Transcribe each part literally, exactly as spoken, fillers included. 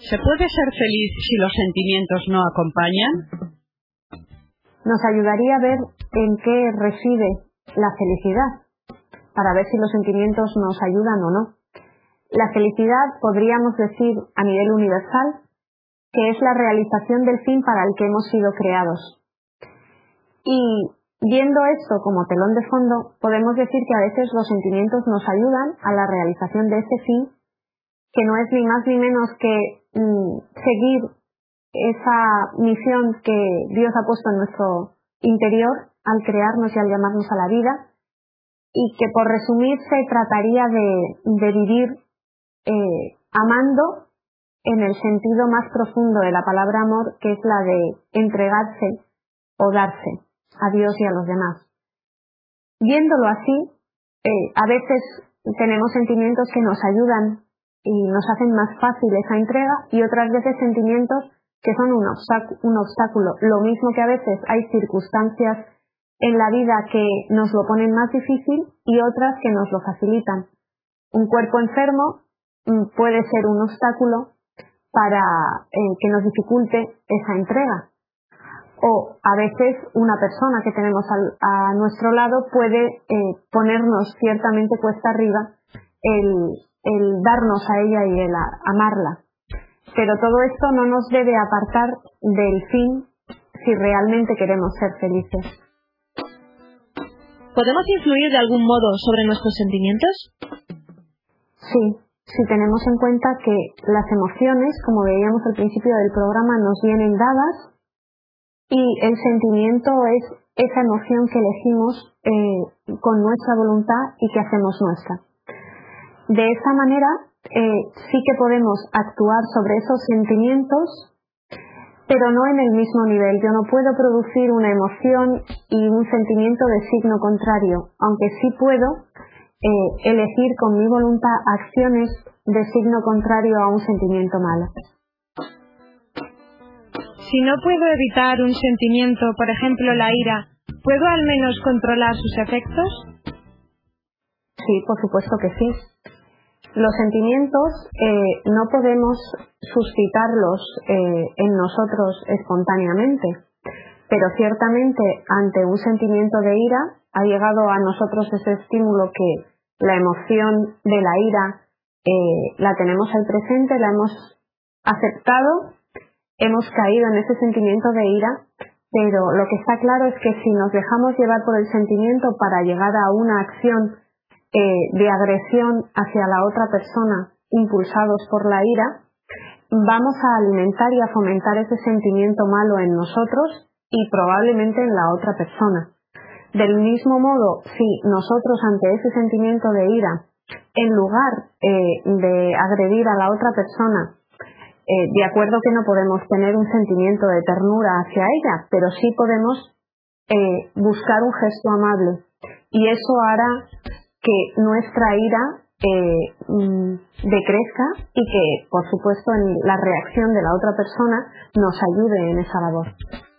¿Se puede ser feliz si los sentimientos no acompañan? Nos ayudaría a ver en qué reside la felicidad, para ver si los sentimientos nos ayudan o no. La felicidad, podríamos decir a nivel universal, que es la realización del fin para el que hemos sido creados. Y viendo esto como telón de fondo, podemos decir que a veces los sentimientos nos ayudan a la realización de ese fin, que no es ni más ni menos que mmm, seguir esa misión que Dios ha puesto en nuestro interior al crearnos y al llamarnos a la vida, y que por resumir se trataría de, de vivir eh, amando en el sentido más profundo de la palabra amor, que es la de entregarse o darse a Dios y a los demás. Viéndolo así, eh, a veces tenemos sentimientos que nos ayudan y nos hacen más fácil esa entrega, y otras veces sentimientos que son un, obstáculo, un obstáculo. Lo mismo que a veces hay circunstancias en la vida que nos lo ponen más difícil y otras que nos lo facilitan. Un cuerpo enfermo mm, puede ser un obstáculo para eh, que nos dificulte esa entrega. O a veces una persona que tenemos al, a nuestro lado puede eh, ponernos ciertamente cuesta arriba el, el darnos a ella y el a, amarla. Pero todo esto no nos debe apartar del fin si realmente queremos ser felices. ¿Podemos influir de algún modo sobre nuestros sentimientos? Sí, si tenemos en cuenta que las emociones, como veíamos al principio del programa, nos vienen dadas, y el sentimiento es esa emoción que elegimos eh, con nuestra voluntad y que hacemos nuestra. De esa manera, eh, sí que podemos actuar sobre esos sentimientos, pero no en el mismo nivel. Yo no puedo producir una emoción y un sentimiento de signo contrario, aunque sí puedo eh, elegir con mi voluntad acciones de signo contrario a un sentimiento malo. Si no puedo evitar un sentimiento, por ejemplo la ira, ¿puedo al menos controlar sus efectos? Sí, por supuesto que sí. Los sentimientos eh, no podemos suscitarlos eh, en nosotros espontáneamente, pero ciertamente ante un sentimiento de ira ha llegado a nosotros ese estímulo que la emoción de la ira eh, la tenemos ahí presente, la hemos aceptado, hemos caído en ese sentimiento de ira, pero lo que está claro es que si nos dejamos llevar por el sentimiento para llegar a una acción eh, de agresión hacia la otra persona, impulsados por la ira, vamos a alimentar y a fomentar ese sentimiento malo en nosotros y probablemente en la otra persona. Del mismo modo, si nosotros ante ese sentimiento de ira, en lugar eh, de agredir a la otra persona, Eh, de acuerdo que no podemos tener un sentimiento de ternura hacia ella, pero sí podemos eh, buscar un gesto amable, y eso hará que nuestra ira eh, mm, decrezca y que, por supuesto, en la reacción de la otra persona nos ayude en esa labor.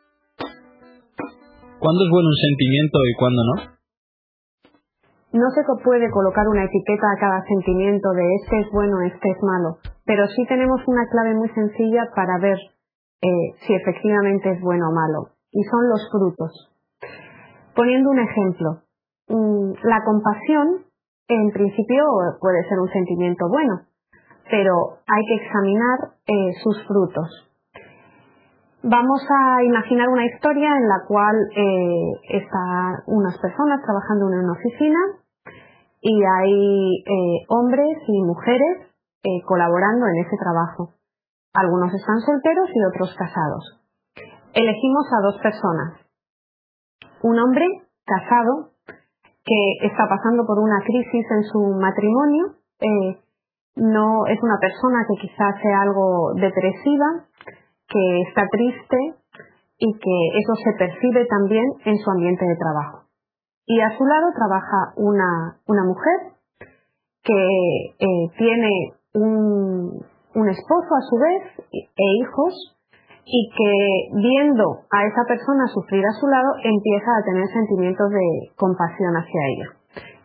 ¿Cuándo es bueno un sentimiento y cuándo no? No se puede colocar una etiqueta a cada sentimiento de este es bueno, este es malo, pero sí tenemos una clave muy sencilla para ver eh, si efectivamente es bueno o malo, y son los frutos. Poniendo un ejemplo, mmm, la compasión en principio puede ser un sentimiento bueno, pero hay que examinar eh, sus frutos. Vamos a imaginar una historia en la cual eh, están unas personas trabajando en una oficina y hay eh, hombres y mujeres eh, colaborando en ese trabajo. Algunos están solteros y otros casados. Elegimos a dos personas. Un hombre casado que está pasando por una crisis en su matrimonio, eh, no es una persona que quizás sea algo depresiva, que está triste y que eso se percibe también en su ambiente de trabajo. Y a su lado trabaja una, una mujer que eh, tiene un, un esposo a su vez e hijos, y que viendo a esa persona sufrir a su lado empieza a tener sentimientos de compasión hacia ella.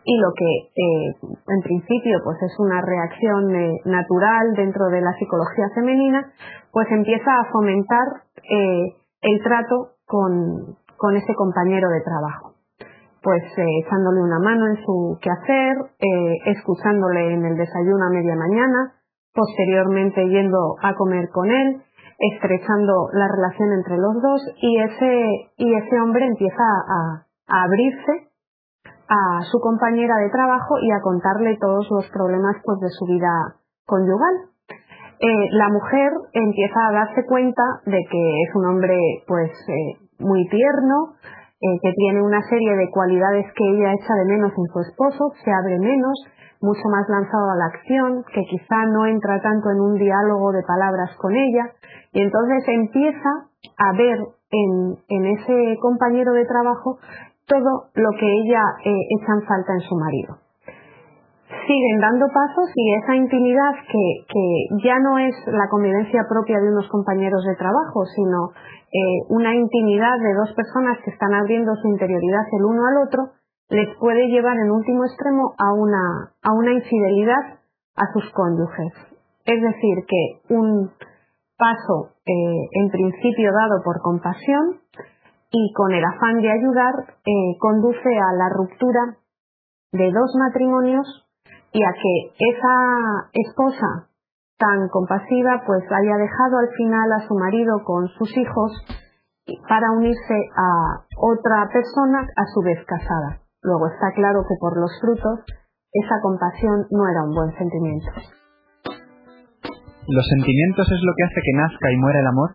y lo que eh, en principio pues es una reacción eh, natural dentro de la psicología femenina, pues empieza a fomentar eh, el trato con, con ese compañero de trabajo. Pues eh, echándole una mano en su quehacer, eh, escuchándole en el desayuno a media mañana, posteriormente yendo a comer con él, estrechando la relación entre los dos, y ese, y ese hombre empieza a, a abrirse a su compañera de trabajo y a contarle todos los problemas pues, de su vida conyugal. Eh, la mujer empieza a darse cuenta de que es un hombre pues eh, muy tierno, eh, que tiene una serie de cualidades que ella echa de menos en su esposo, se abre menos, mucho más lanzado a la acción, que quizá no entra tanto en un diálogo de palabras con ella, y entonces empieza a ver en, en ese compañero de trabajo todo lo que ella eh, echa en falta en su marido. Siguen dando pasos y esa intimidad que, que ya no es la convivencia propia de unos compañeros de trabajo, sino eh, una intimidad de dos personas que están abriendo su interioridad el uno al otro, les puede llevar en último extremo a una, a una infidelidad a sus cónyuges. Es decir, que un paso eh, en principio dado por compasión y con el afán de ayudar eh, conduce a la ruptura de dos matrimonios y a que esa esposa tan compasiva pues haya dejado al final a su marido con sus hijos para unirse a otra persona a su vez casada. Luego está claro que por los frutos esa compasión no era un buen sentimiento. ¿Los sentimientos es lo que hace que nazca y muera el amor?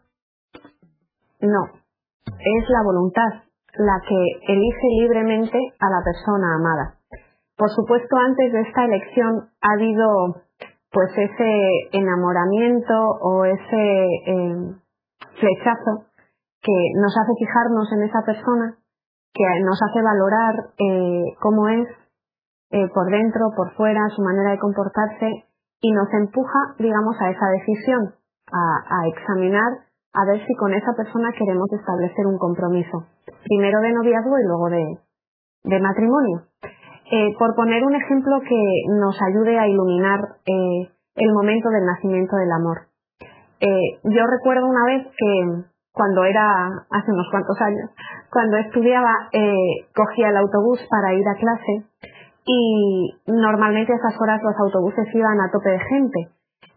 No, es la voluntad la que elige libremente a la persona amada. Por supuesto, antes de esta elección ha habido pues ese enamoramiento o ese eh, flechazo que nos hace fijarnos en esa persona, que nos hace valorar eh, cómo es eh, por dentro, por fuera, su manera de comportarse, y nos empuja, digamos, a esa decisión, a, a examinar, a ver si con esa persona queremos establecer un compromiso, primero de noviazgo y luego de, de matrimonio. Eh, por poner un ejemplo que nos ayude a iluminar eh, el momento del nacimiento del amor. Eh, yo recuerdo una vez que cuando era, hace unos cuantos años, cuando estudiaba, eh, cogía el autobús para ir a clase y normalmente a esas horas los autobuses iban a tope de gente.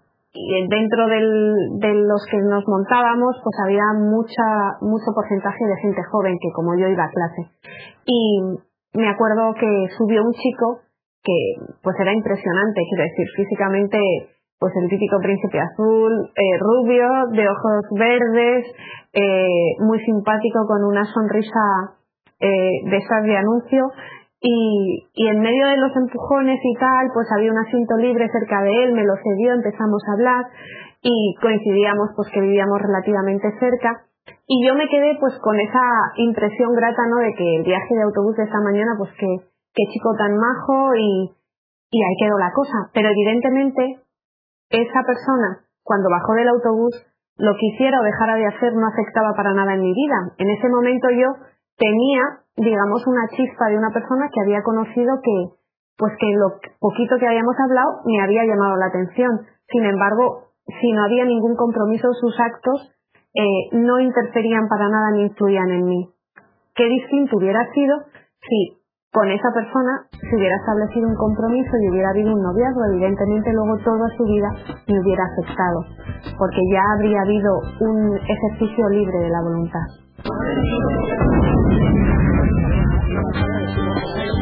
Y dentro del, de los que nos montábamos, pues había mucha, mucho porcentaje de gente joven que como yo iba a clase. Y me acuerdo que subió un chico que pues era impresionante, quiero decir, físicamente pues el típico príncipe azul, eh, rubio, de ojos verdes, eh, muy simpático, con una sonrisa eh, de esas de anuncio, y, y en medio de los empujones y tal, pues había un asiento libre cerca de él, me lo cedió, empezamos a hablar y coincidíamos pues que vivíamos relativamente cerca. Y yo me quedé pues con esa impresión grata, ¿no?, de que el viaje de autobús de esta mañana, pues que qué chico tan majo, y, y ahí quedó la cosa. Pero evidentemente esa persona, cuando bajó del autobús, lo que hiciera o dejara de hacer no afectaba para nada en mi vida. En ese momento yo tenía, digamos, una chispa de una persona que había conocido que, pues que lo poquito que habíamos hablado me había llamado la atención. Sin embargo, si no había ningún compromiso, sus actos Eh, no interferían para nada ni influían en mí. Qué distinto hubiera sido si con esa persona se hubiera establecido un compromiso y hubiera habido un noviazgo. Evidentemente luego toda su vida me hubiera afectado, porque ya habría habido un ejercicio libre de la voluntad.